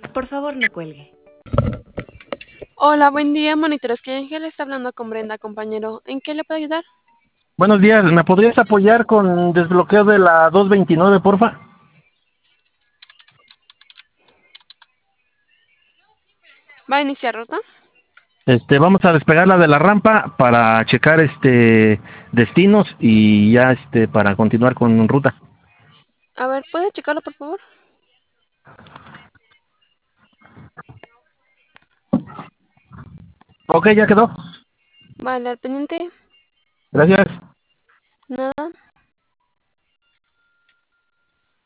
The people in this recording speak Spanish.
Por favor, no cuelgue. Hola, buen día, monitores. Que Ángel está hablando con Brenda, compañero. ¿En qué le puedo ayudar? Buenos días, ¿me podrías apoyar con desbloqueo de la 229, porfa? ¿Va a iniciar ruta? Vamos a despegarla de la rampa para checar destinos y ya para continuar con ruta. A ver, ¿puede checarlo, por favor? Ok, ya quedó. Vale, al pendiente. Gracias.